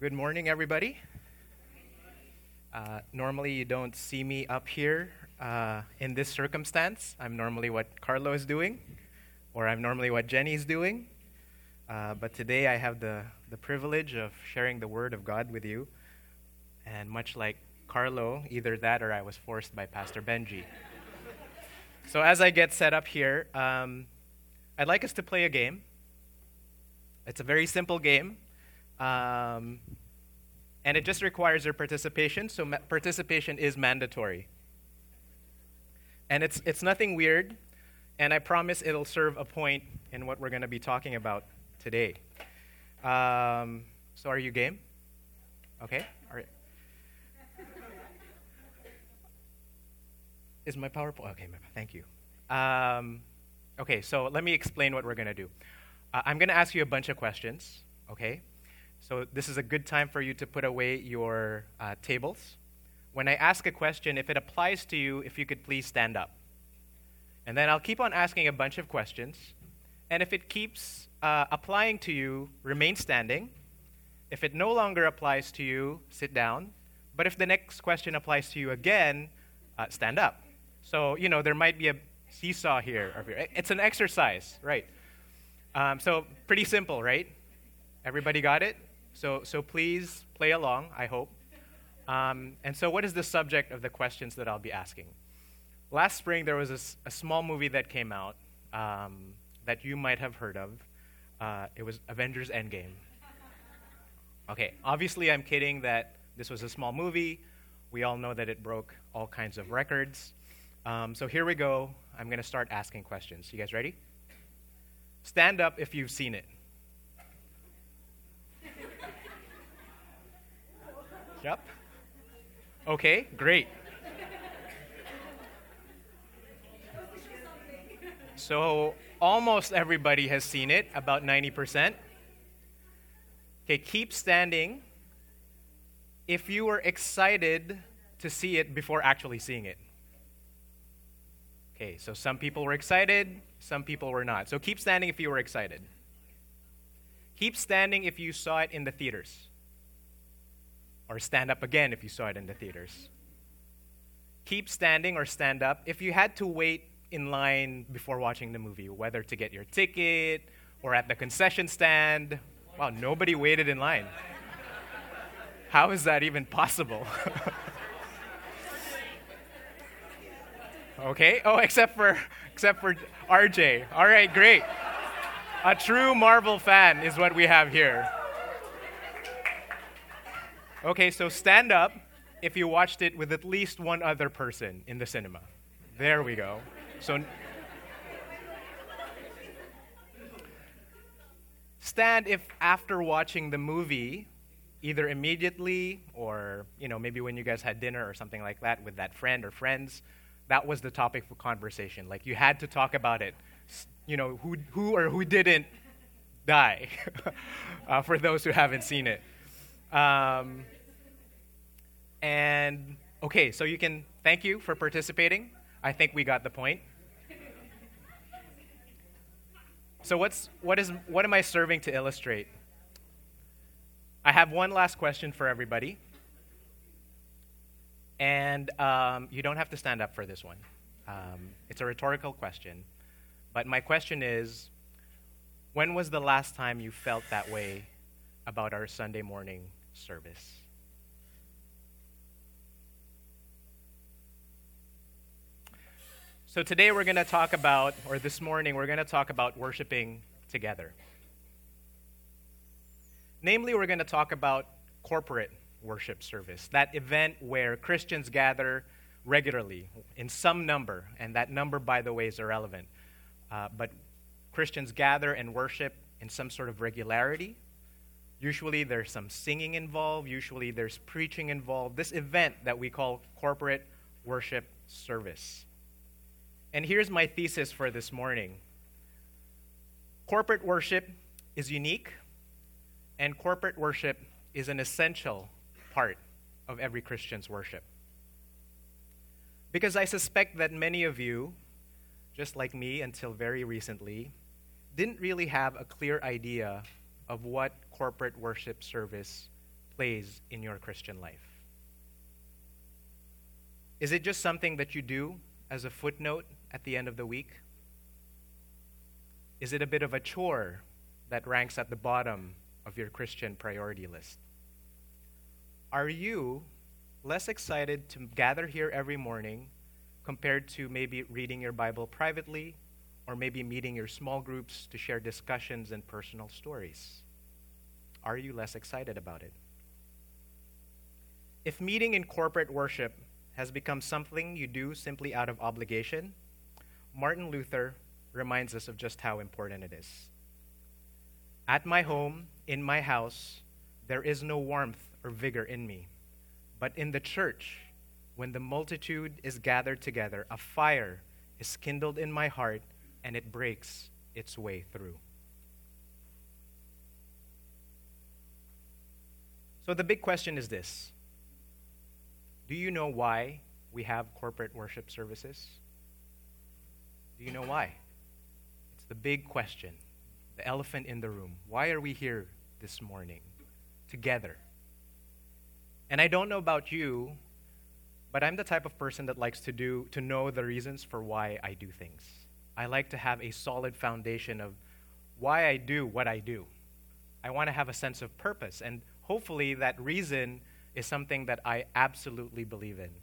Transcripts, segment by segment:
Good morning, everybody. Normally, you don't see me up here in this circumstance. I'm normally what Carlo is doing, or I'm normally what Jenny is doing. But today, I have the privilege of sharing the Word of God with you. And much like Carlo, either that or I was forced by Pastor Benji. So as I get set up here, I'd like us to play a game. It's a very simple game. And it just requires your participation, so participation is mandatory. And it's nothing weird, and I promise it'll serve a point in what we're going to be talking about today. So are you game? Okay. All right. Is my PowerPoint? Okay, thank you. Okay, so let me explain what we're going to do. I'm going to ask you a bunch of questions, okay? So this is a good time for you to put away your tables. When I ask a question, if it applies to you, if you could please stand up. And then I'll keep on asking a bunch of questions. And if it keeps applying to you, remain standing. If it no longer applies to you, sit down. But if the next question applies to you again, stand up. So, there might be a seesaw here. It's an exercise, right? So pretty simple, right? Everybody got it? So please play along, I hope. And so what is the subject of the questions that I'll be asking? Last spring, there was a small movie that came out that you might have heard of. It was Avengers Endgame. Okay, obviously I'm kidding that this was a small movie. We all know that it broke all kinds of records. So here we go. I'm going to start asking questions. You guys ready? Stand up if you've seen it. Yep. Okay, great. So almost everybody has seen it, about 90%. Okay, keep standing if you were excited to see it before actually seeing it. Okay, so some people were excited, some people were not. So keep standing if you were excited. Keep standing if you saw it in the theaters. Or stand up again if you saw it in the theaters. Keep standing or stand up if you had to wait in line before watching the movie, whether to get your ticket or at the concession stand. Wow, nobody waited in line. How is that even possible? Okay. Oh, except for RJ. All right, great. A true Marvel fan is what we have here. Okay, so stand up if you watched it with at least one other person in the cinema. There we go. So stand if after watching the movie, either immediately or, maybe when you guys had dinner or something like that with that friend or friends, that was the topic for conversation. Like you had to talk about it. Who or who didn't die for those who haven't seen it. And okay, so thank you for participating. I think we got the point. So what am I serving to illustrate? I have one last question for everybody. And you don't have to stand up for this one. It's a rhetorical question. But my question is, when was the last time you felt that way about our Sunday morning service? So today we're going to talk about, or this morning we're going to talk about worshiping together. Namely, we're going to talk about corporate worship service, that event where Christians gather regularly in some number, and that number, by the way, is irrelevant. But Christians gather and worship in some sort of regularity. Usually there's some singing involved. Usually there's preaching involved. This event that we call corporate worship service. And here's my thesis for this morning. Corporate worship is unique, and corporate worship is an essential part of every Christian's worship. Because I suspect that many of you, just like me until very recently, didn't really have a clear idea of what corporate worship service plays in your Christian life? Is it just something that you do as a footnote at the end of the week? Is it a bit of a chore that ranks at the bottom of your Christian priority list? Are you less excited to gather here every morning compared to maybe reading your Bible privately or maybe meeting your small groups to share discussions and personal stories? Are you less excited about it? If meeting in corporate worship has become something you do simply out of obligation, Martin Luther reminds us of just how important it is. At my home, in my house, there is no warmth or vigor in me. But in the church, when the multitude is gathered together, a fire is kindled in my heart and it breaks its way through. So the big question is this: do you know why we have corporate worship services? Do you know why? It's the big question, the elephant in the room. Why are we here this morning together? And I don't know about you, but I'm the type of person that likes to know the reasons for why I do things. I like to have a solid foundation of why I do what I do. I want to have a sense of purpose, and hopefully that reason is something that I absolutely believe in.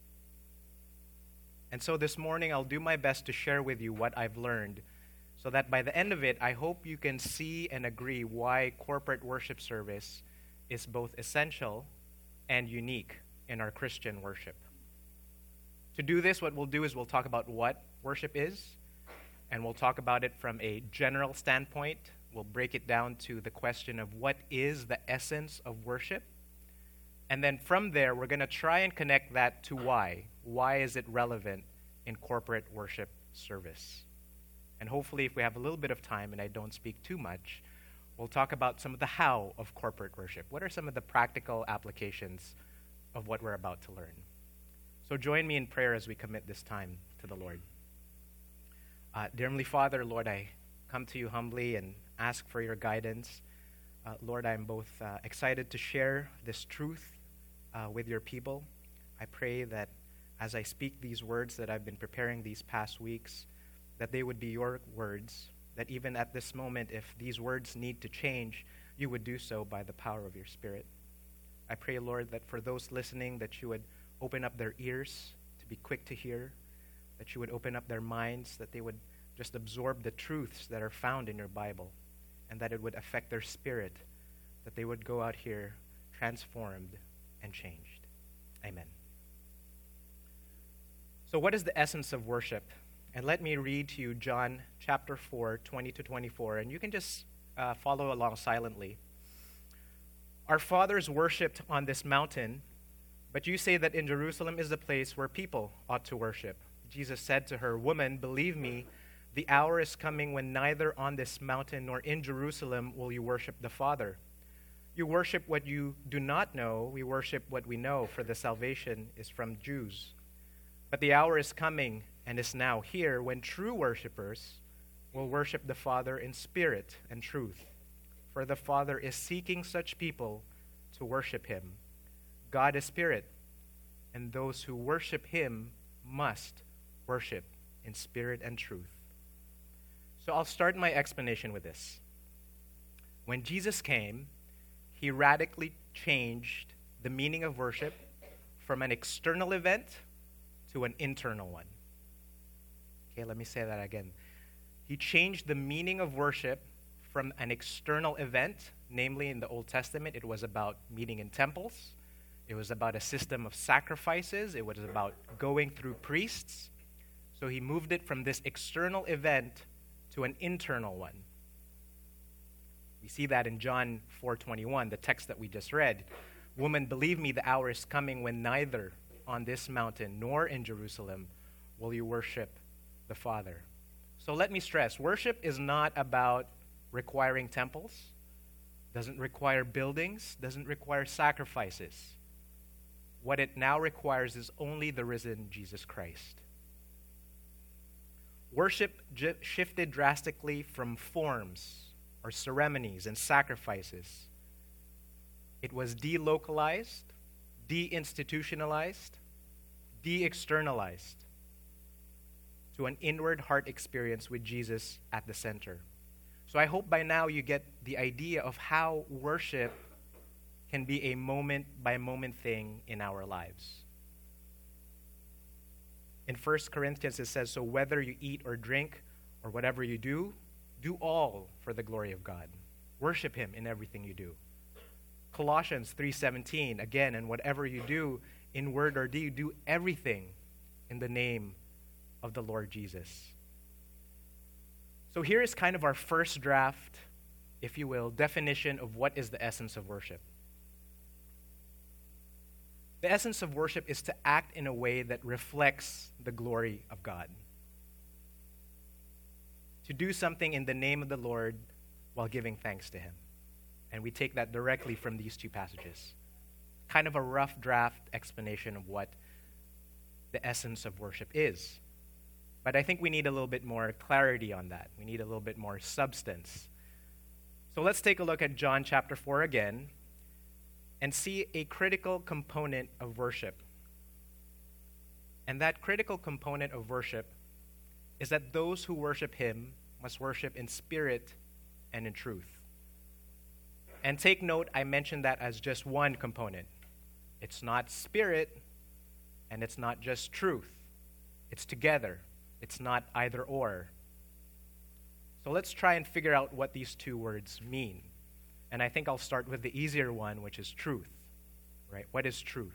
And so this morning, I'll do my best to share with you what I've learned so that by the end of it, I hope you can see and agree why corporate worship service is both essential and unique in our Christian worship. To do this, what we'll do is we'll talk about what worship is, and we'll talk about it from a general standpoint. We'll break it down to the question of what is the essence of worship. And then from there, we're going to try and connect that to why. Why is it relevant in corporate worship service? And hopefully, if we have a little bit of time and I don't speak too much, we'll talk about some of the how of corporate worship. What are some of the practical applications of what we're about to learn? So join me in prayer as we commit this time to the Lord. Dear Heavenly Father, Lord, I come to you humbly and ask for your guidance. Lord, I'm both excited to share this truth with your people. I pray that as I speak these words that I've been preparing these past weeks, that they would be your words, that even at this moment, if these words need to change, you would do so by the power of your Spirit. I pray, Lord, that for those listening, that you would open up their ears to be quick to hear, that you would open up their minds, that they would just absorb the truths that are found in your Bible, and that it would affect their spirit, that they would go out here transformed and changed. Amen. So what is the essence of worship? And let me read to you John chapter 4, 20 to 24, and you can just follow along silently. Our fathers worshipped on this mountain, but you say that in Jerusalem is the place where people ought to worship. Jesus said to her, "Woman, believe me, the hour is coming when neither on this mountain nor in Jerusalem will you worship the Father. You worship what you do not know. We worship what we know, for the salvation is from Jews. But the hour is coming and is now here when true worshipers will worship the Father in spirit and truth. For the Father is seeking such people to worship him. God is spirit, and those who worship him must worship in spirit and truth." So I'll start my explanation with this. When Jesus came, he radically changed the meaning of worship from an external event to an internal one. Okay, let me say that again. He changed the meaning of worship from an external event, namely in the Old Testament, it was about meeting in temples. It was about a system of sacrifices. It was about going through priests. So he moved it from this external event to an internal one. We see that in John 4:21, the text that we just read. "Woman, believe me, the hour is coming when neither on this mountain nor in Jerusalem will you worship the Father." So let me stress, worship is not about requiring temples, doesn't require buildings, doesn't require sacrifices. What it now requires is only the risen Jesus Christ. Worship shifted drastically from forms or ceremonies and sacrifices It was delocalized, deinstitutionalized, de-externalized to an inward heart experience with Jesus at the center. So I hope by now you get the idea of how worship can be a moment-by-moment thing in our lives. In 1 Corinthians it says, so whether you eat or drink or whatever you do, do all for the glory of God. Worship him in everything you do. Colossians 3:17, again, and whatever you do in word or deed, do everything in the name of the Lord Jesus. So here is kind of our first draft, if you will, definition of what is the essence of worship. The essence of worship is to act in a way that reflects the glory of God. To do something in the name of the Lord while giving thanks to him. And we take that directly from these two passages. Kind of a rough draft explanation of what the essence of worship is. But I think we need a little bit more clarity on that. We need a little bit more substance. So let's take a look at John chapter 4 again and see a critical component of worship. And that critical component of worship is that those who worship him must worship in spirit and in truth. And take note, I mentioned that as just one component. It's not spirit, and it's not just truth. It's together. It's not either or. So let's try and figure out what these two words mean. And I think I'll start with the easier one, which is truth. Right? What is truth?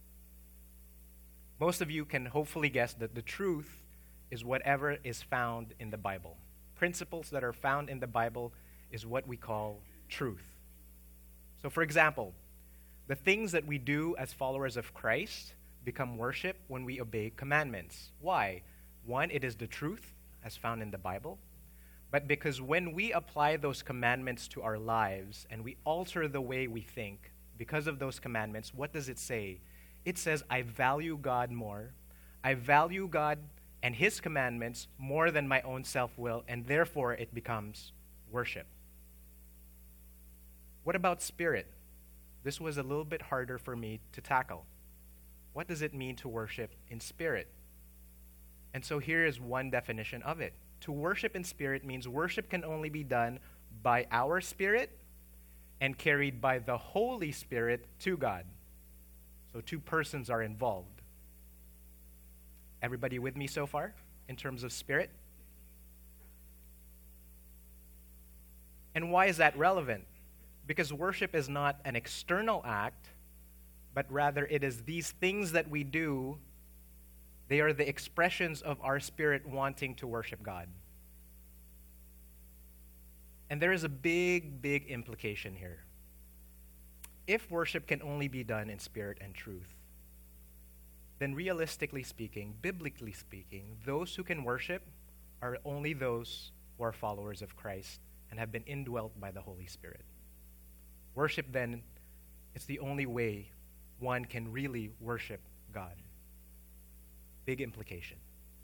Most of you can hopefully guess that the truth is whatever is found in the Bible. Principles that are found in the Bible is what we call truth. So for example, the things that we do as followers of Christ become worship when we obey commandments. Why? One, it is the truth as found in the Bible. But because when we apply those commandments to our lives and we alter the way we think because of those commandments, what does it say? It says, I value God more. I value God and his commandments more than my own self-will, and therefore it becomes worship. What about spirit? This was a little bit harder for me to tackle. What does it mean to worship in spirit? And so here is one definition of it. To worship in spirit means worship can only be done by our spirit and carried by the Holy Spirit to God. So two persons are involved. Everybody with me so far in terms of spirit? And why is that relevant? Because worship is not an external act, but rather it is these things that we do. They are the expressions of our spirit wanting to worship God. And there is a big, big implication here. If worship can only be done in spirit and truth, then realistically speaking, biblically speaking, those who can worship are only those who are followers of Christ and have been indwelt by the Holy Spirit. Worship, then, is the only way one can really worship God. Big implication.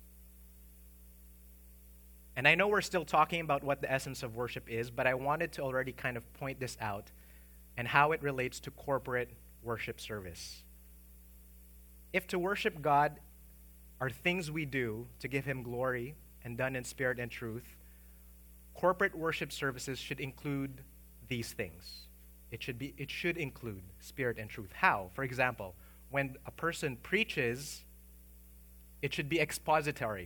And I know we're still talking about what the essence of worship is, but I wanted to already kind of point this out and how it relates to corporate worship service. If to worship God are things we do to give him glory and done in spirit and truth, corporate worship services should include these things. It should include spirit and truth. How? For example, when a person preaches, it should be expository.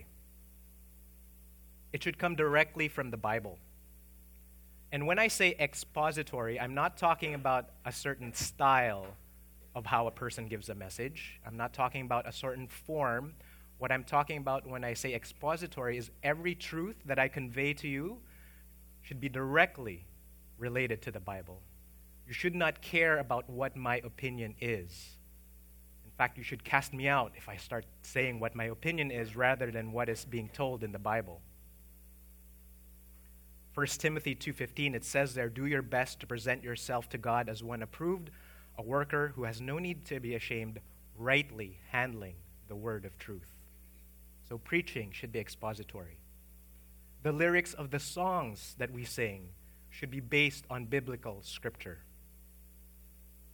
It should come directly from the Bible. And when I say expository, I'm not talking about a certain style of how a person gives a message. I'm not talking about a certain form. What I'm talking about when I say expository is every truth that I convey to you should be directly related to the Bible. You should not care about what my opinion is. In fact, you should cast me out if I start saying what my opinion is rather than what is being told in the Bible. 1 Timothy 2:15, it says there, do your best to present yourself to God as one approved, a worker who has no need to be ashamed, rightly handling the word of truth. So preaching should be expository. The lyrics of the songs that we sing should be based on biblical scripture.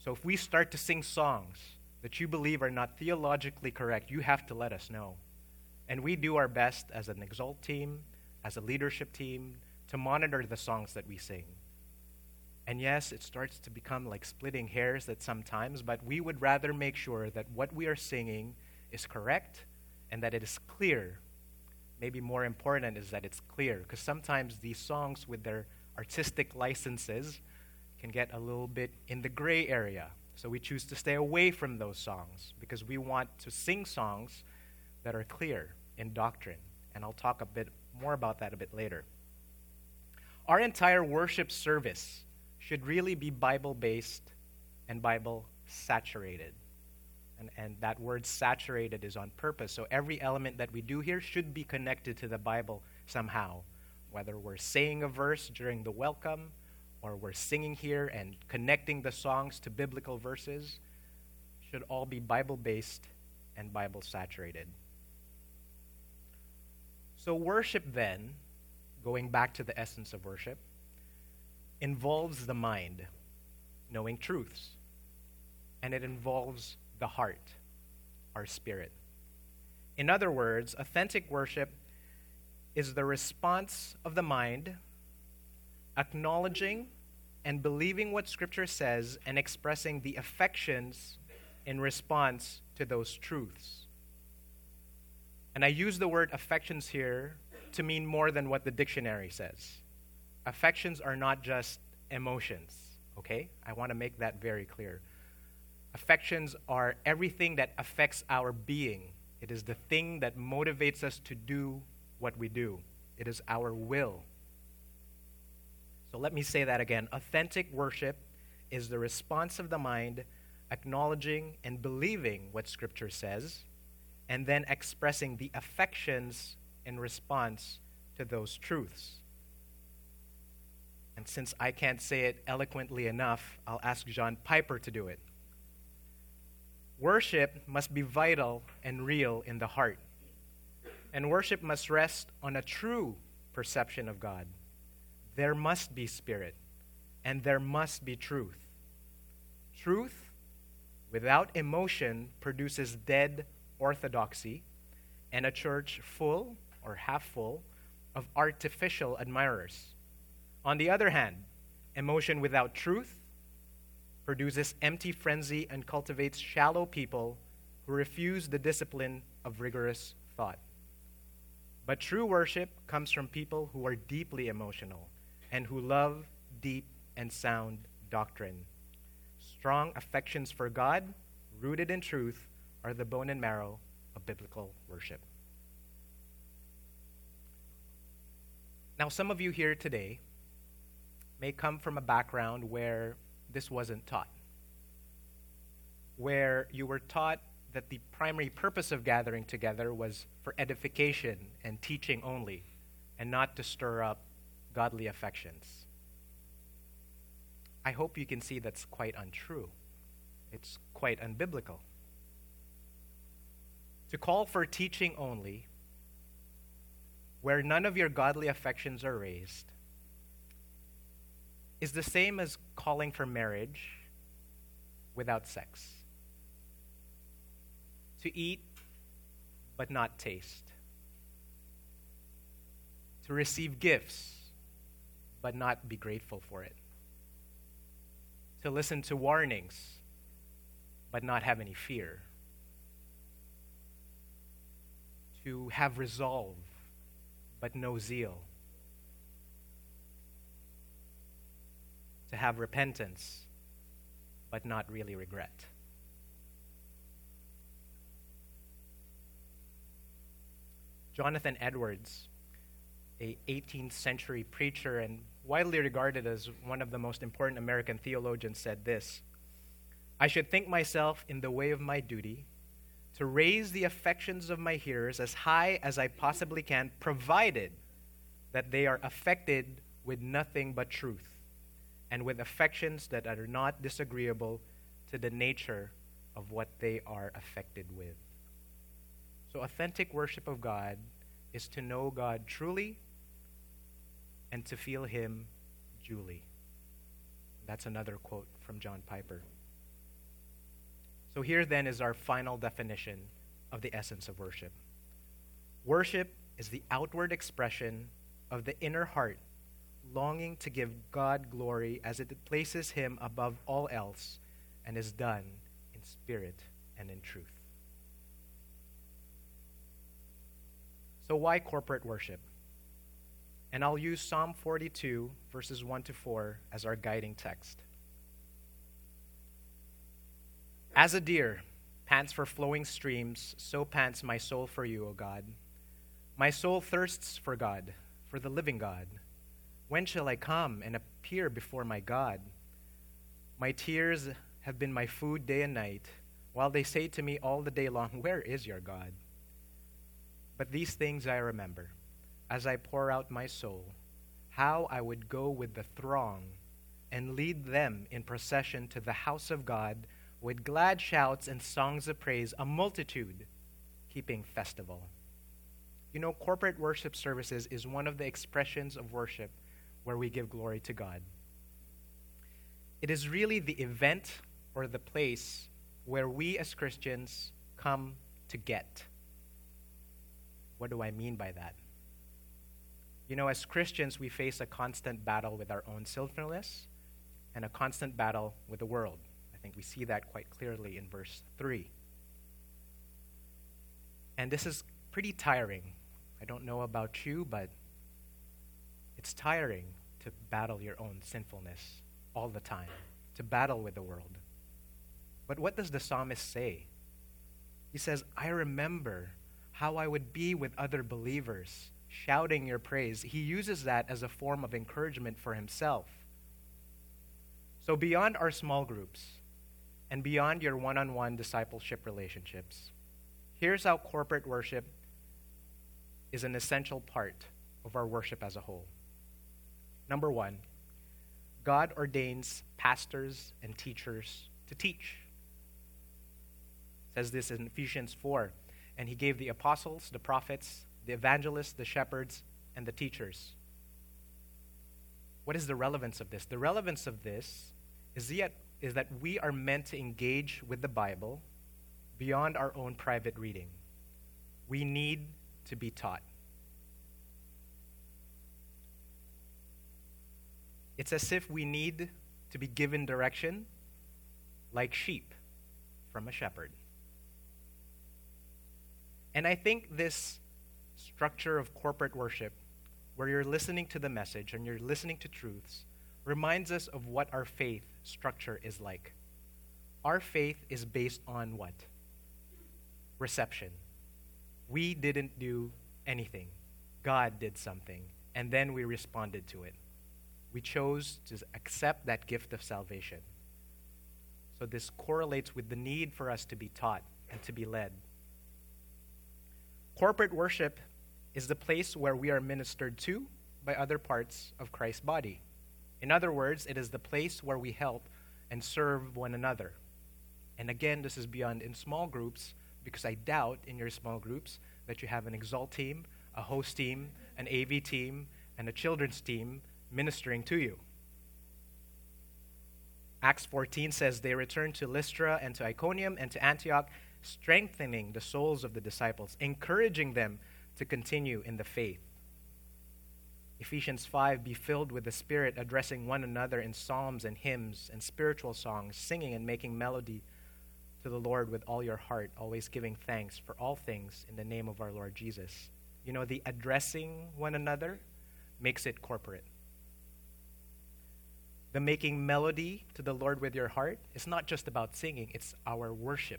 So if we start to sing songs that you believe are not theologically correct, you have to let us know. And we do our best as an Exalt team, as a leadership team, to monitor the songs that we sing. And yes, it starts to become like splitting hairs at sometimes, but we would rather make sure that what we are singing is correct and that it is clear. Maybe more important is that it's clear, because sometimes these songs with their artistic licenses can get a little bit in the gray area. So we choose to stay away from those songs because we want to sing songs that are clear in doctrine. And I'll talk a bit more about that a bit later. Our entire worship service should really be Bible-based and Bible-saturated. And that word saturated is on purpose. So every element that we do here should be connected to the Bible somehow. Whether we're saying a verse during the welcome, or we're singing here and connecting the songs to biblical verses, should all be Bible-based and Bible-saturated. So worship then, going back to the essence of worship, involves the mind, knowing truths. And it involves the heart, our spirit. In other words, authentic worship is the response of the mind, acknowledging and believing what Scripture says and expressing the affections in response to those truths. And I use the word affections here to mean more than what the dictionary says. Affections are not just emotions, okay? I want to make that very clear. Affections are everything that affects our being. It is the thing that motivates us to do what we do. It is our will. So let me say that again. Authentic worship is the response of the mind, acknowledging and believing what Scripture says, and then expressing the affections in response to those truths. And since I can't say it eloquently enough, I'll ask John Piper to do it. Worship must be vital and real in the heart. And worship must rest on a true perception of God. There must be spirit, and there must be truth. Truth without emotion produces dead orthodoxy and a church full or half full of artificial admirers. On the other hand, emotion without truth produces empty frenzy and cultivates shallow people who refuse the discipline of rigorous thought. But true worship comes from people who are deeply emotional and who love deep and sound doctrine. Strong affections for God, rooted in truth, are the bone and marrow of biblical worship. Now, some of you here today may come from a background where this wasn't taught, where you were taught that the primary purpose of gathering together was for edification and teaching only, and not to stir up godly affections. I hope you can see that's quite untrue. It's quite unbiblical. To call for teaching only, where none of your godly affections are raised, is the same as calling for marriage without sex. To eat, but not taste. To receive gifts, but not be grateful for it. To listen to warnings, but not have any fear. To have resolve, but no zeal. To have repentance, but not really regret. Jonathan Edwards, a 18th century preacher and widely regarded as one of the most important American theologians, said this: "I should think myself in the way of my duty to raise the affections of my hearers as high as I possibly can, provided that they are affected with nothing but truth, and with affections that are not disagreeable to the nature of what they are affected with." So authentic worship of God is to know God truly and to feel Him duly. That's another quote from John Piper. So here then is our final definition of the essence of worship. Worship is the outward expression of the inner heart, longing to give God glory as it places him above all else and is done in spirit and in truth. So why corporate worship? And I'll use Psalm 42, verses 1 to 4 as our guiding text. As a deer pants for flowing streams, so pants my soul for you, O God. My soul thirsts for God, for the living God. When shall I come and appear before my God? My tears have been my food day and night, while they say to me all the day long, where is your God? But these things I remember, as I pour out my soul, how I would go with the throng and lead them in procession to the house of God with glad shouts and songs of praise, a multitude keeping festival. You know, corporate worship services is one of the expressions of worship where we give glory to God. It is really the event or the place where we as Christians come to get. What do I mean by that? You know, as Christians, we face a constant battle with our own sinfulness and a constant battle with the world. I think we see that quite clearly in verse 3. And this is pretty tiring. I don't know about you, but it's tiring to battle your own sinfulness all the time, to battle with the world. But what does the psalmist say? He says, I remember how I would be with other believers, shouting your praise. He uses that as a form of encouragement for himself. So beyond our small groups and beyond your one-on-one discipleship relationships, here's how corporate worship is an essential part of our worship as a whole. Number one, God ordains pastors and teachers to teach. It says this in Ephesians 4. And he gave the apostles, the prophets, the evangelists, the shepherds, and the teachers. What is the relevance of this? The relevance of this is that we are meant to engage with the Bible beyond our own private reading. We need to be taught. It's as if we need to be given direction like sheep from a shepherd. And I think this structure of corporate worship, where you're listening to the message and you're listening to truths, reminds us of what our faith structure is like. Our faith is based on what? Reception. We didn't do anything. God did something, and then we responded to it. We chose to accept that gift of salvation. So this correlates with the need for us to be taught and to be led. Corporate worship is the place where we are ministered to by other parts of Christ's body. In other words, it is the place where we help and serve one another. And again, this is beyond in small groups, because I doubt in your small groups that you have an exalt team, a host team, an AV team, and a children's team ministering to you. Acts 14 says they returned to Lystra and to Iconium and to Antioch, strengthening the souls of the disciples, encouraging them to continue in the faith. Ephesians 5, be filled with the Spirit, addressing one another in psalms and hymns and spiritual songs, singing and making melody to the Lord with all your heart, always giving thanks for all things in the name of our Lord Jesus. You know, the addressing one another makes it corporate. The making melody to the Lord with your heart is not just about singing, it's our worship.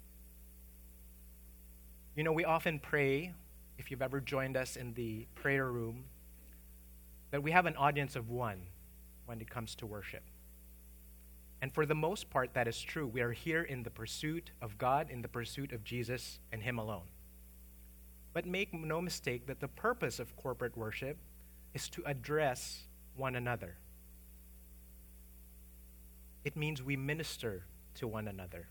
You know, we often pray, if you've ever joined us in the prayer room, that we have an audience of one when it comes to worship. And for the most part, that is true. We are here in the pursuit of God, in the pursuit of Jesus and Him alone. But make no mistake that the purpose of corporate worship is to address one another. It means we minister to one another.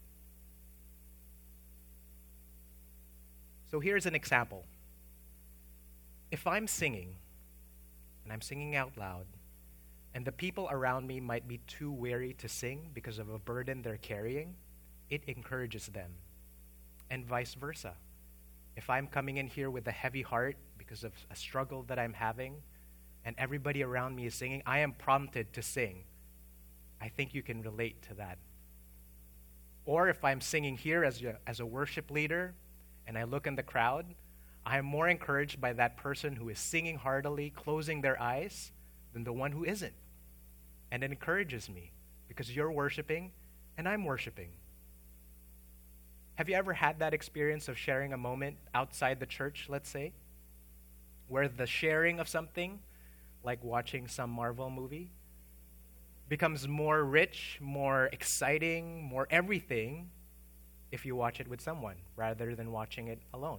So here's an example. If I'm singing, and I'm singing out loud, and the people around me might be too weary to sing because of a burden they're carrying, it encourages them. And vice versa. If I'm coming in here with a heavy heart because of a struggle that I'm having, and everybody around me is singing, I am prompted to sing. I think you can relate to that. Or if I'm singing here as a worship leader, and I look in the crowd, I am more encouraged by that person who is singing heartily, closing their eyes, than the one who isn't. And it encourages me because you're worshiping and I'm worshiping. Have you ever had that experience of sharing a moment outside the church, let's say, where the sharing of something, like watching some Marvel movie, becomes more rich, more exciting, more everything if you watch it with someone rather than watching it alone?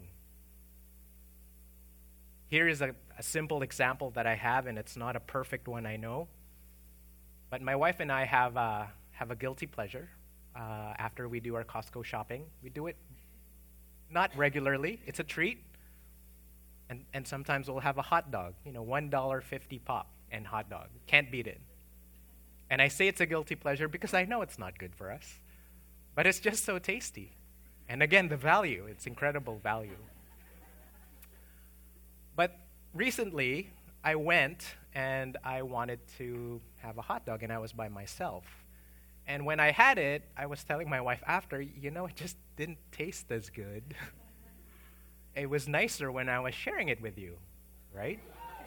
Here is a simple example that I have, and it's not a perfect one, I know. But my wife and I have a guilty pleasure after we do our Costco shopping. We do it not regularly. It's a treat. And sometimes we'll have a hot dog, $1.50 pop and hot dog. Can't beat it. And I say it's a guilty pleasure because I know it's not good for us. But it's just so tasty. And again, the value, it's incredible value. But recently, I went and I wanted to have a hot dog, and I was by myself. And when I had it, I was telling my wife after, it just didn't taste as good. It was nicer when I was sharing it with you, right?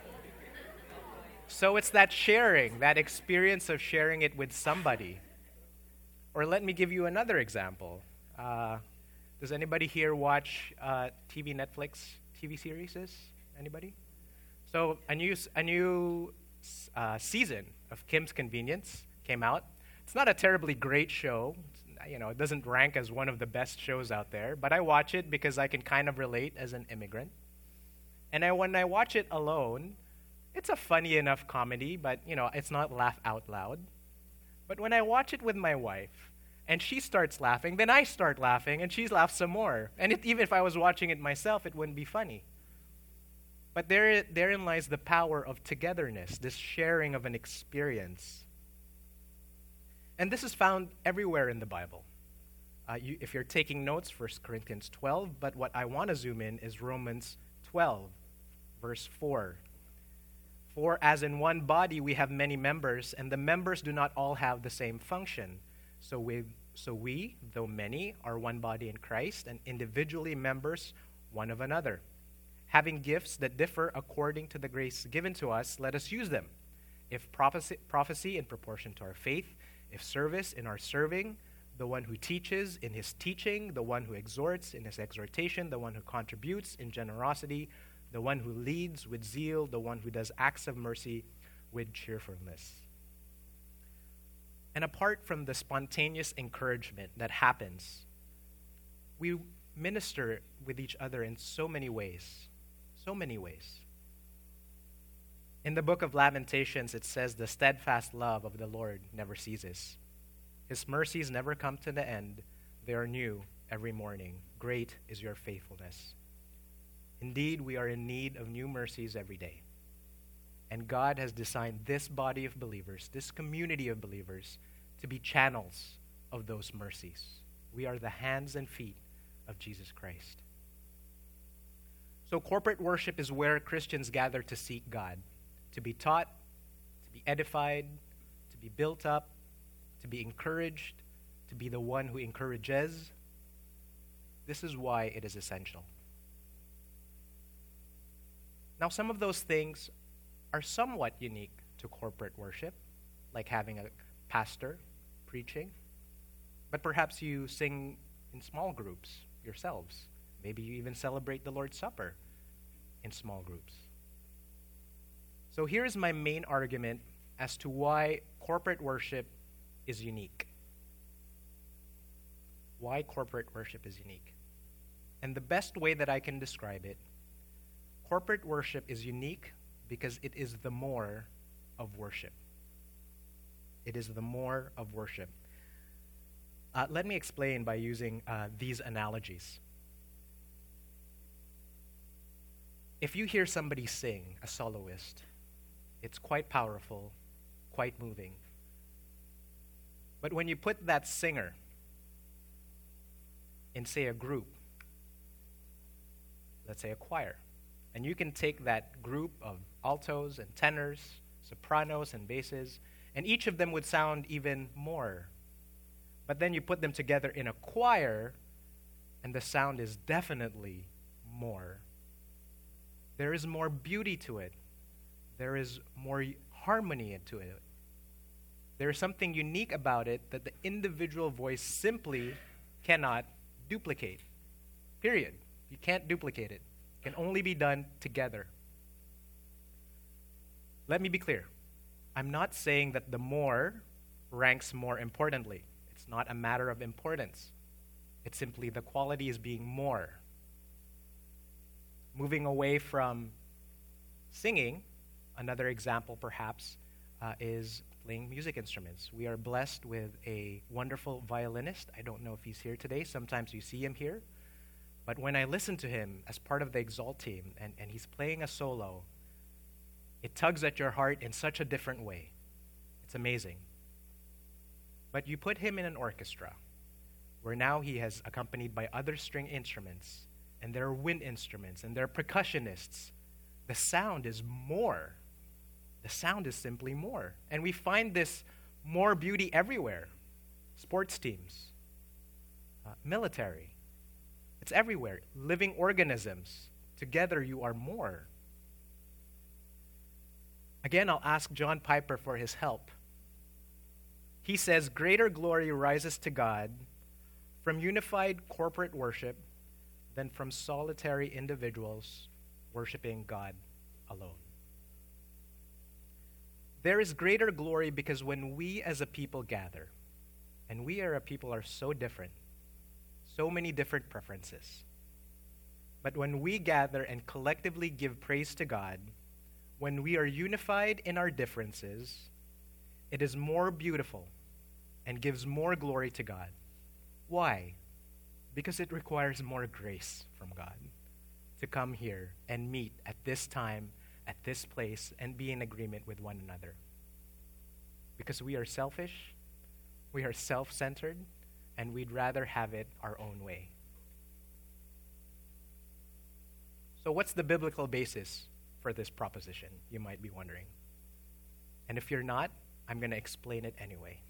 So it's that sharing, that experience of sharing it with somebody. Or let me give you another example. Does anybody here watch Netflix TV series? Anybody? So a new season of Kim's Convenience came out. It's not a terribly great show. It doesn't rank as one of the best shows out there, but I watch it because I can kind of relate as an immigrant. And when I watch it alone, it's a funny enough comedy, but it's not laugh out loud. But when I watch it with my wife, and she starts laughing, then I start laughing, and she laughs some more. And even if I was watching it myself, it wouldn't be funny. But therein lies the power of togetherness, this sharing of an experience. And this is found everywhere in the Bible. If you're taking notes, 1 Corinthians 12, but what I want to zoom in is Romans 12, verse 4. For as in one body we have many members, and the members do not all have the same function. So we, though many, are one body in Christ, and individually members one of another. Having gifts that differ according to the grace given to us, let us use them. If prophecy in proportion to our faith, if service in our serving, the one who teaches in his teaching, the one who exhorts in his exhortation, the one who contributes in generosity, the one who leads with zeal, the one who does acts of mercy with cheerfulness. And apart from the spontaneous encouragement that happens, we minister with each other in so many ways. So many ways. In the book of Lamentations, it says, the steadfast love of the Lord never ceases. His mercies never come to the end. They are new every morning. Great is your faithfulness. Indeed, we are in need of new mercies every day. And God has designed this body of believers, this community of believers, to be channels of those mercies. We are the hands and feet of Jesus Christ. So corporate worship is where Christians gather to seek God, to be taught, to be edified, to be built up, to be encouraged, to be the one who encourages. This is why it is essential. Now, some of those things are somewhat unique to corporate worship, like having a pastor preaching, but perhaps you sing in small groups yourselves. Maybe you even celebrate the Lord's Supper in small groups. So here's my main argument as to why corporate worship is unique. Why corporate worship is unique. And the best way that I can describe it, corporate worship is unique because it is the more of worship. It is the more of worship. Let me explain by using these analogies. If you hear somebody sing, a soloist, it's quite powerful, quite moving. But when you put that singer in, say, a group, let's say a choir, and you can take that group of altos and tenors, sopranos and basses, and each of them would sound even more. But then you put them together in a choir, and the sound is definitely more. There is more beauty to it. There is more harmony into it. There is something unique about it that the individual voice simply cannot duplicate. Period. You can't duplicate it. It can only be done together. Let me be clear. I'm not saying that the more ranks more importantly. It's not a matter of importance. It's simply the quality is being more. Moving away from singing, another example perhaps is playing music instruments. We are blessed with a wonderful violinist. I don't know if he's here today. Sometimes you see him here. But when I listen to him as part of the Exalt team and he's playing a solo, it tugs at your heart in such a different way. It's amazing. But you put him in an orchestra where now he is accompanied by other string instruments, and there are wind instruments, and there are percussionists. The sound is more. The sound is simply more. And we find this more beauty everywhere. Sports teams, military. It's everywhere. Living organisms. Together you are more. Again, I'll ask John Piper for his help. He says, greater glory rises to God from unified corporate worship than from solitary individuals worshiping God alone. There is greater glory because when we as a people gather, and we are a people are so different, so many different preferences, but when we gather and collectively give praise to God, when we are unified in our differences, it is more beautiful and gives more glory to God. Why? Because it requires more grace from God to come here and meet at this time, at this place, and be in agreement with one another. Because we are selfish, we are self-centered, and we'd rather have it our own way. So what's the biblical basis for this proposition, you might be wondering? And if you're not, I'm going to explain it anyway.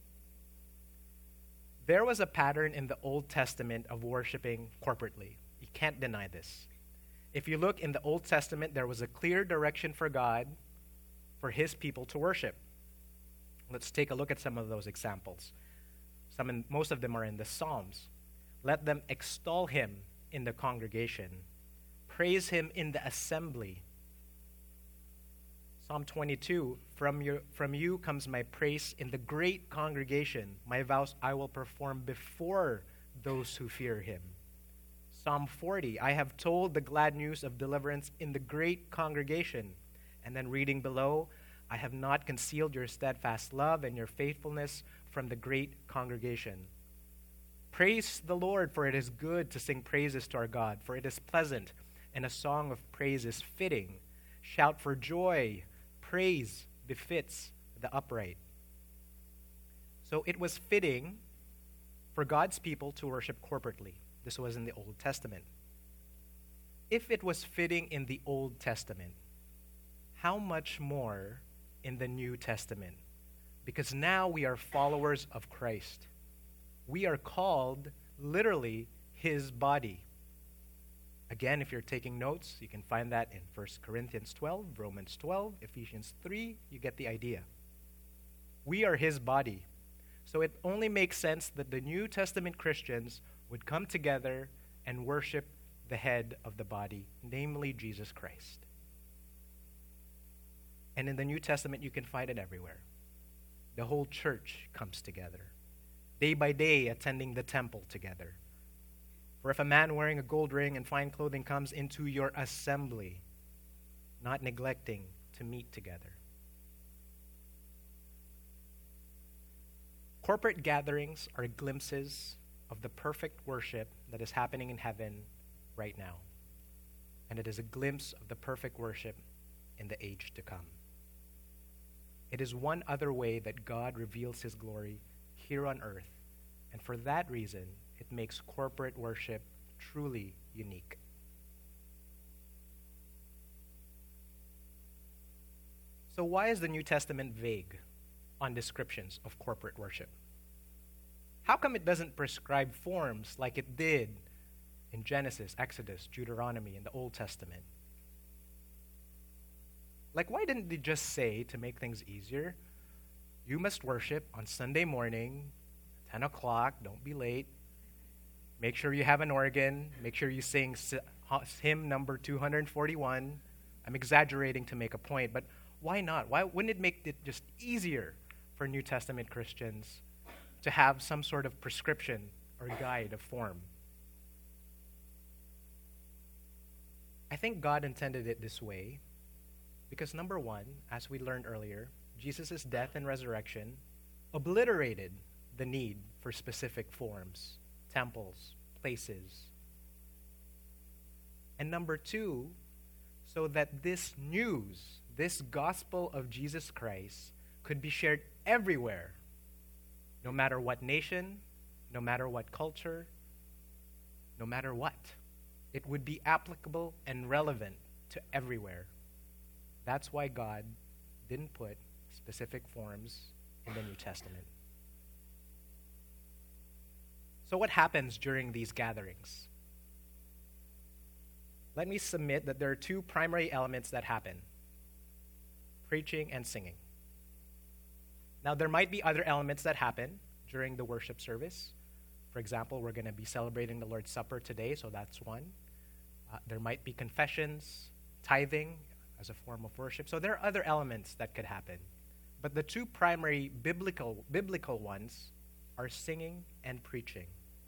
There was a pattern in the Old Testament of worshiping corporately. You can't deny this. If you look in the Old Testament, there was a clear direction for God, for his people to worship. Let's take a look at some of those examples. Most of them are in the Psalms. Let them extol him in the congregation. Praise him in the assembly. Psalm 22, from you comes my praise in the great congregation. My vows I will perform before those who fear him. Psalm 40, I have told the glad news of deliverance in the great congregation. And then reading below, I have not concealed your steadfast love and your faithfulness from the great congregation. Praise the Lord, for it is good to sing praises to our God, for it is pleasant, and a song of praise is fitting. Shout for joy. Praise befits the upright. So it was fitting for God's people to worship corporately. This was in the Old Testament. If it was fitting in the Old Testament, how much more in the New Testament? Because now we are followers of Christ. We are called literally his body. Again, if you're taking notes, you can find that in 1 Corinthians 12, Romans 12, Ephesians 3. You get the idea. We are his body. So it only makes sense that the New Testament Christians would come together and worship the head of the body, namely Jesus Christ. And in the New Testament, you can find it everywhere. The whole church comes together, day by day attending the temple together. For if a man wearing a gold ring and fine clothing comes into your assembly, not neglecting to meet together. Corporate gatherings are glimpses of the perfect worship that is happening in heaven right now. And it is a glimpse of the perfect worship in the age to come. It is one other way that God reveals his glory here on earth. And for that reason, it makes corporate worship truly unique. So, why is the New Testament vague on descriptions of corporate worship? How come it doesn't prescribe forms like it did in Genesis, Exodus, Deuteronomy, in the Old Testament? Like, why didn't they just say, to make things easier, you must worship on Sunday morning, 10 o'clock, don't be late. Make sure you have an organ. Make sure you sing hymn number 241. I'm exaggerating to make a point, but why not? Why wouldn't it make it just easier for New Testament Christians to have some sort of prescription or guide of form? I think God intended it this way because, number one, as we learned earlier, Jesus' death and resurrection obliterated the need for specific forms, temples, places. And number two, so that this news, this gospel of Jesus Christ, could be shared everywhere, no matter what nation, no matter what culture, no matter what. It would be applicable and relevant to everywhere. That's why God didn't put specific forms in the New Testament. So what happens during these gatherings? Let me submit that there are two primary elements that happen: preaching and singing. Now, there might be other elements that happen during the worship service. For example, we're going to be celebrating the Lord's Supper today, so that's one. There might be confessions, tithing as a form of worship. So there are other elements that could happen. But the two primary biblical ones are singing and preaching.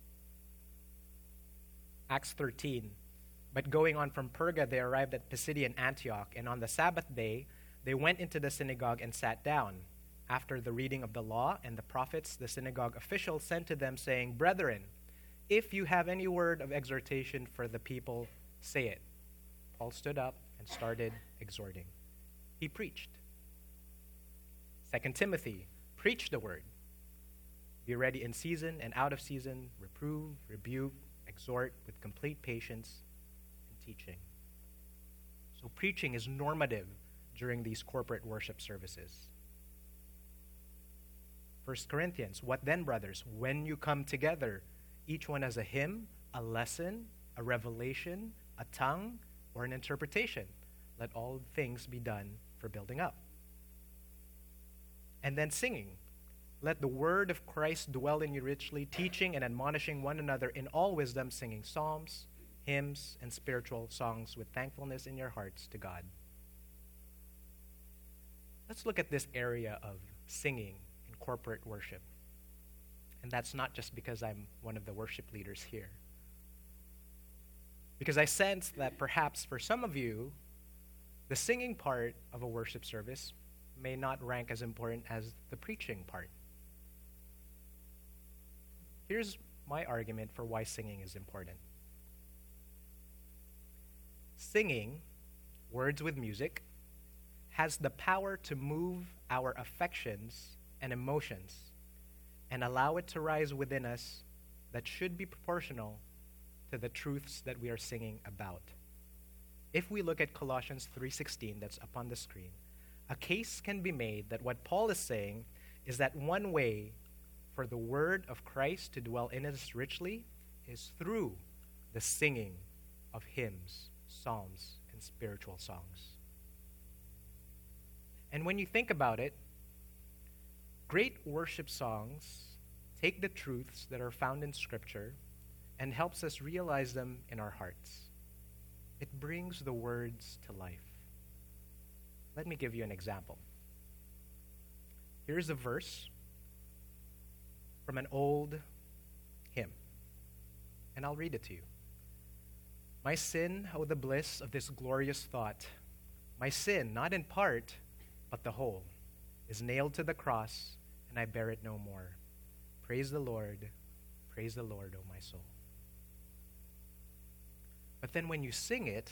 Acts 13. But going on from Perga, they arrived at Pisidian Antioch, and on the Sabbath day, they went into the synagogue and sat down. After the reading of the law and the prophets, the synagogue official sent to them, saying, "Brethren, if you have any word of exhortation for the people, say it." Paul stood up and started exhorting. He preached. 2 Timothy, preach the word. Be ready in season and out of season, reprove, rebuke, exhort with complete patience and teaching. So preaching is normative during these corporate worship services. 1 Corinthians, what then, brothers? When you come together, each one has a hymn, a lesson, a revelation, a tongue, or an interpretation. Let all things be done for building up. And then singing. Let the word of Christ dwell in you richly, teaching and admonishing one another in all wisdom, singing psalms, hymns, and spiritual songs with thankfulness in your hearts to God. Let's look at this area of singing in corporate worship. And that's not just because I'm one of the worship leaders here. Because I sense that perhaps for some of you, the singing part of a worship service may not rank as important as the preaching part. Here's my argument for why singing is important. Singing, words with music, has the power to move our affections and emotions and allow it to rise within us that should be proportional to the truths that we are singing about. If we look at Colossians 3:16, that's up on the screen, a case can be made that what Paul is saying is that one way for the word of Christ to dwell in us richly is through the singing of hymns, psalms, and spiritual songs. And when you think about it, great worship songs take the truths that are found in Scripture and helps us realize them in our hearts. It brings the words to life. Let me give you an example. Here's a verse from an old hymn, and I'll read it to you. My sin, oh the bliss of this glorious thought, my sin, not in part, but the whole, is nailed to the cross, and I bear it no more. Praise the Lord, O my soul. But then when you sing it,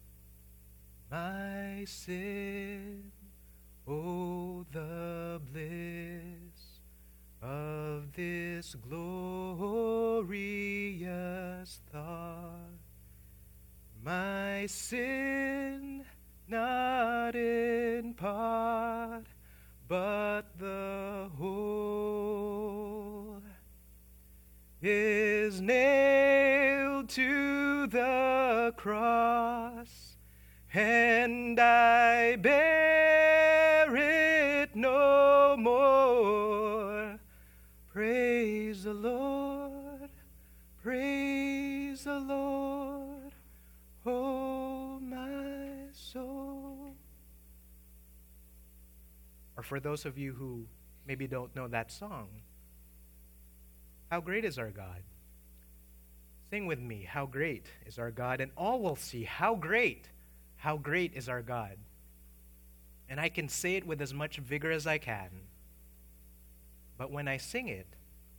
my sin, oh the bliss of this glorious my sin, not in part, but the whole, is nailed to the cross, and I bear it no more. Praise the Lord, praise the Lord, oh my soul. Or for those of you who maybe don't know that song, how great is our God? Sing with me, how great is our God, and all will see how great is our God. And I can say it with as much vigor as I can, but when I sing it,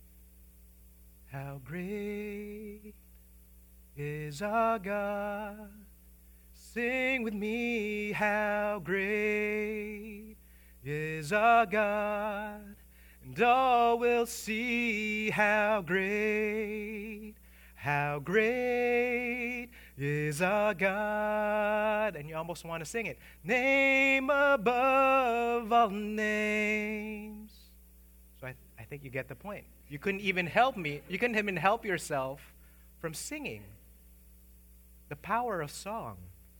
how great is our God? Sing with me, how great is our God? And all will see how great is our God. And you almost want to sing it. Name above all names. So I think you get the point. You couldn't even help yourself from singing. The power of song.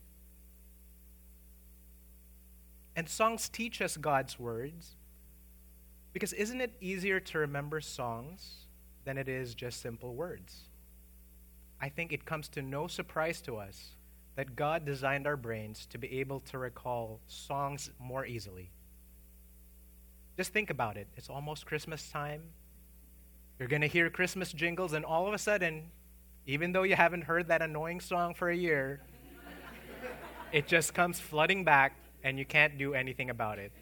And songs teach us God's words. Because isn't it easier to remember songs than it is just simple words? I think it comes to no surprise to us that God designed our brains to be able to recall songs more easily. Just think about it. It's almost Christmas time. You're going to hear Christmas jingles, and all of a sudden, even though you haven't heard that annoying song for a year, it just comes flooding back, and you can't do anything about it.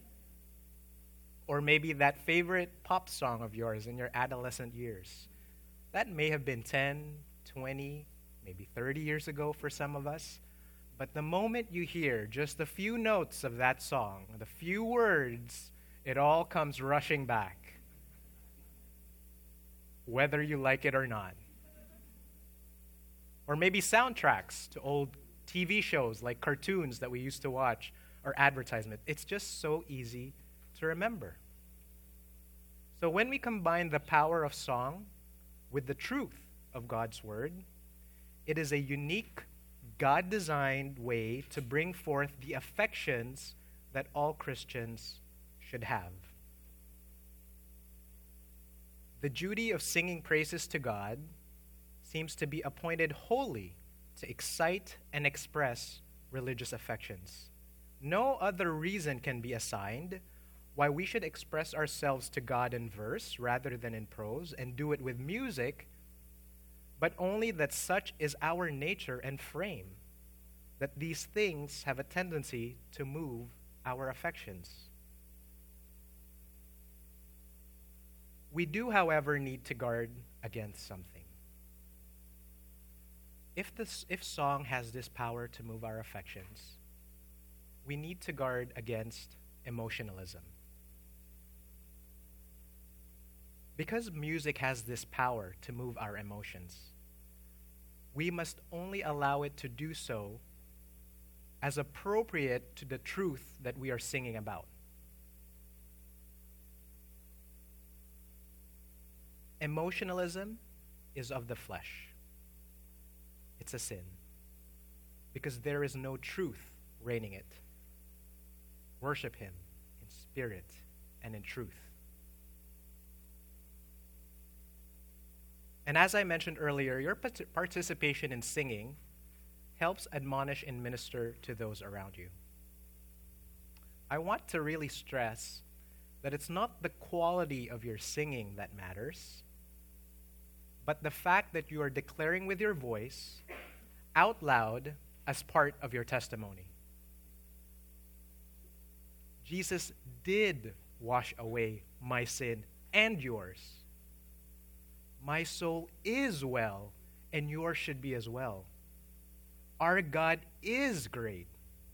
Or maybe that favorite pop song of yours in your adolescent years. That may have been 10, 20, maybe 30 years ago for some of us. But the moment you hear just a few notes of that song, the few words, it all comes rushing back, whether you like it or not. Or maybe soundtracks to old TV shows like cartoons that we used to watch or advertisement. It's just so easy to remember. So when we combine the power of song with the truth of God's word, it is a unique, God-designed way to bring forth the affections that all Christians should have. The duty of singing praises to God seems to be appointed wholly to excite and express religious affections. No other reason can be assigned why we should express ourselves to God in verse rather than in prose and do it with music, but only that such is our nature and frame, that these things have a tendency to move our affections. We do, however, need to guard against something. If song has this power to move our affections, we need to guard against emotionalism. Because music has this power to move our emotions, we must only allow it to do so as appropriate to the truth that we are singing about. Emotionalism is of the flesh. It's a sin because there is no truth reigning it. Worship Him in spirit and in truth. And as I mentioned earlier, your participation in singing helps admonish and minister to those around you. I want to really stress that it's not the quality of your singing that matters, but the fact that you are declaring with your voice out loud as part of your testimony. Jesus did wash away my sin and yours. My soul is well, and yours should be as well. Our God is great.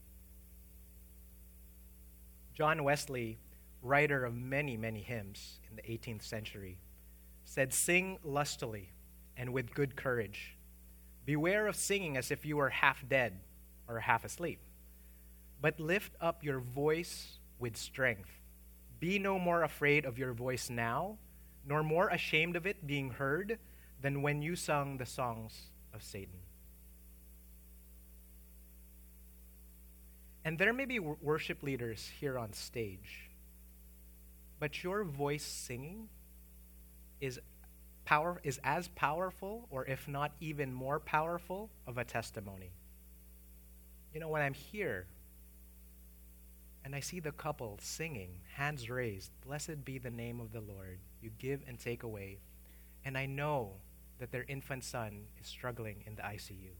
John Wesley, writer of many, many hymns in the 18th century, said, "Sing lustily and with good courage. Beware of singing as if you were half dead or half asleep. But lift up your voice with strength. Be no more afraid of your voice now, nor more ashamed of it being heard than when you sung the songs of Satan. And there may be worship leaders here on stage, but your voice singing is as powerful, or if not even more powerful, of a testimony. You know, when I'm here and I see the couple singing, hands raised, "Blessed be the name of the Lord, you give and take away," and I know that their infant son is struggling in the ICU.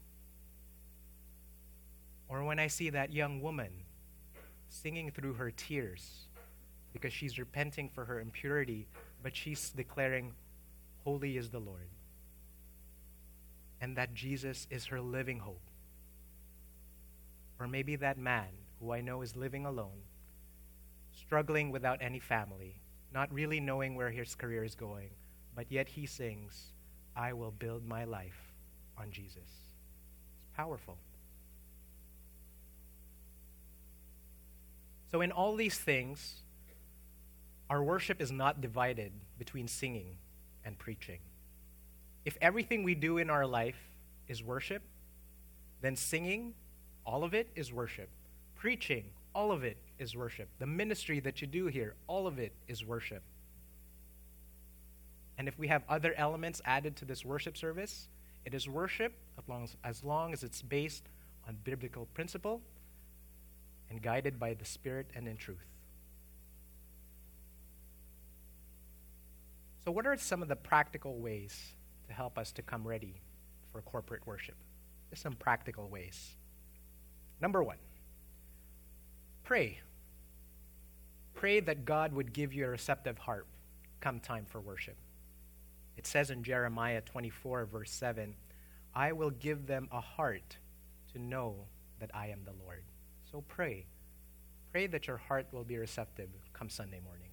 Or when I see that young woman singing through her tears because she's repenting for her impurity, but she's declaring, "Holy is the Lord," and that Jesus is her living hope. Or maybe that man who I know is living alone, struggling without any family, not really knowing where his career is going, but yet he sings, "I will build my life on Jesus." It's powerful. So in all these things, our worship is not divided between singing and preaching. If everything we do in our life is worship, then singing, all of it is worship. Preaching, all of it is worship. The ministry that you do here, all of it is worship. And if we have other elements added to this worship service, it is worship as long as it's based on biblical principle and guided by the Spirit and in truth. So what are some of the practical ways to help us to come ready for corporate worship? Just some practical ways. Number one, pray. Pray that God would give you a receptive heart come time for worship. It says in Jeremiah 24, verse 7, "I will give them a heart to know that I am the Lord." So pray. Pray that your heart will be receptive come Sunday morning.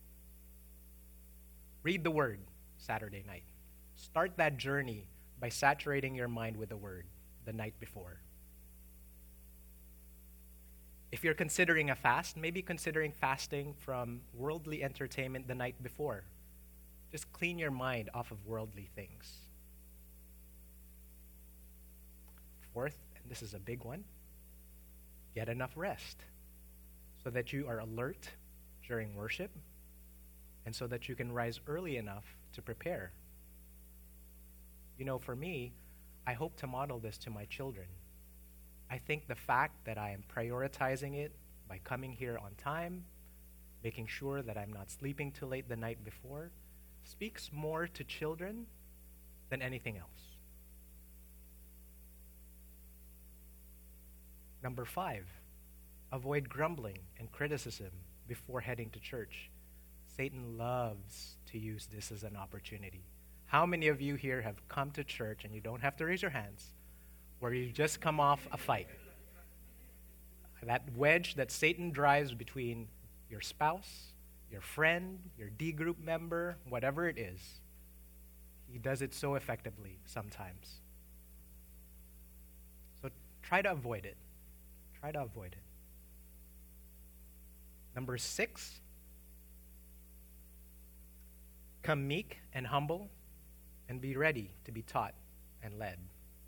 Read the Word Saturday night. Start that journey by saturating your mind with the Word the night before. If you're considering a fast, maybe considering fasting from worldly entertainment the night before. Just clean your mind off of worldly things. Fourth, and this is a big one, get enough rest so that you are alert during worship and so that you can rise early enough to prepare. You know, for me, I hope to model this to my children. I think the fact that I am prioritizing it by coming here on time, making sure that I'm not sleeping too late the night before, speaks more to children than anything else. Number 5, avoid grumbling and criticism before heading to church. Satan loves to use this as an opportunity. How many of you here have come to church, and you don't have to raise your hands, where you just come off a fight? That wedge that Satan drives between your spouse, your friend, your D group member, whatever it is, he does it so effectively sometimes. So try to avoid it. Try to avoid it. Number 6, come meek and humble and be ready to be taught and led.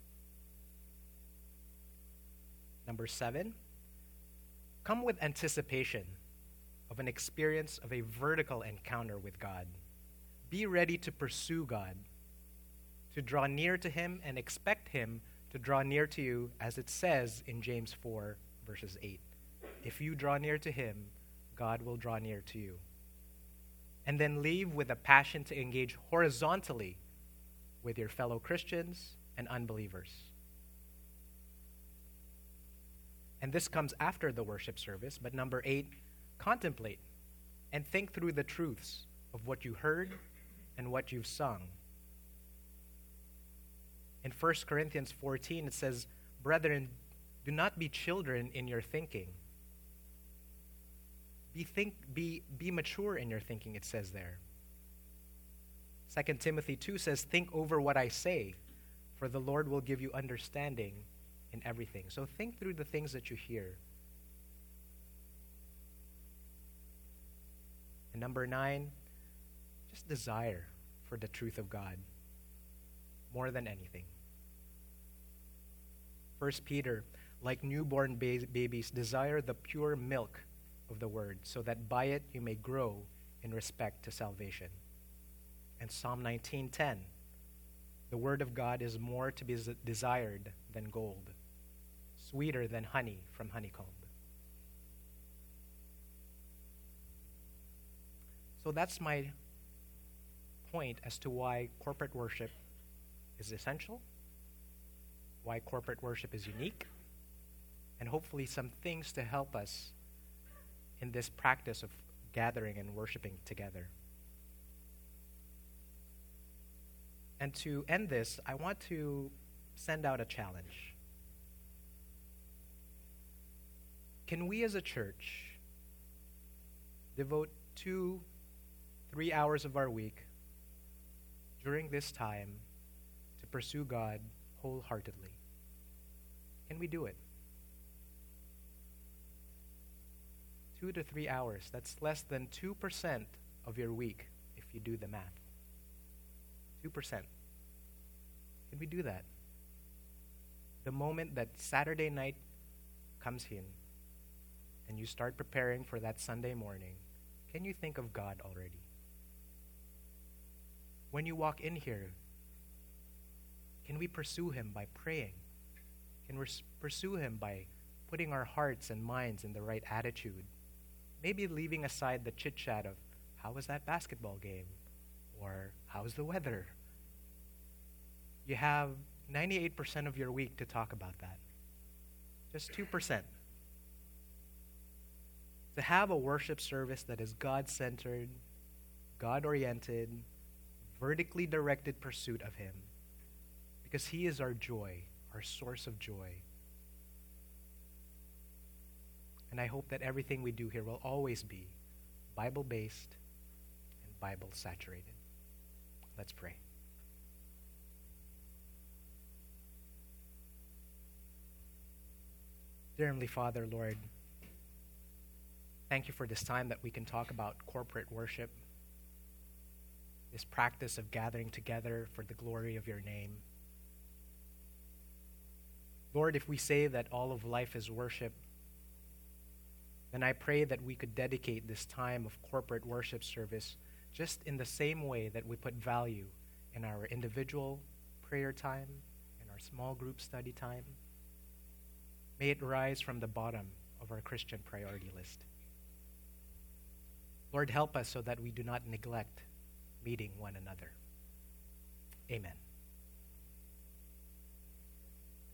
Number 7, come with anticipation of an experience of a vertical encounter with God. Be ready to pursue God, to draw near to him and expect him to draw near to you, as it says in James 4, verses 8. If you draw near to him, God will draw near to you. And then leave with a passion to engage horizontally with your fellow Christians and unbelievers. And this comes after the worship service, but number 8, contemplate and think through the truths of what you heard and what you've sung. In 1 Corinthians 14, it says, "Brethren, do not be children in your thinking." Be mature in your thinking, it says there. 2 Timothy 2 says, "Think over what I say, for the Lord will give you understanding in everything. So think through the things that you hear. And number 9, just desire for the truth of God more than anything. 1 Peter, like newborn babies, desire the pure milk of the word, so that by it you may grow in respect to salvation. And Psalm 19:10, the word of God is more to be desired than gold, sweeter than honey from honeycomb. So that's my point as to why corporate worship is essential, why corporate worship is unique, and hopefully some things to help us in this practice of gathering and worshiping together. And to end this, I want to send out a challenge. Can we as a church devote 2-3 hours of our week during this time to pursue God wholeheartedly? Can we do it? 2 to 3 hours. That's less than 2% of your week if you do the math. 2%. Can we do that? The moment that Saturday night comes in and you start preparing for that Sunday morning, can you think of God already? When you walk in here, can we pursue Him by praying? Can we pursue Him by putting our hearts and minds in the right attitude? Maybe leaving aside the chit-chat of, how was that basketball game? Or, how's the weather? You have 98% of your week to talk about that. Just 2%. To have a worship service that is God-centered, God-oriented, vertically directed pursuit of Him. Because He is our joy, our source of joy. And I hope that everything we do here will always be Bible-based and Bible-saturated. Let's pray. Dear Heavenly Father, Lord, thank you for this time that we can talk about corporate worship, this practice of gathering together for the glory of your name. Lord, if we say that all of life is worship, then I pray that we could dedicate this time of corporate worship service just in the same way that we put value in our individual prayer time, in our small group study time. May it rise from the bottom of our Christian priority list. Lord, help us so that we do not neglect meeting one another. Amen.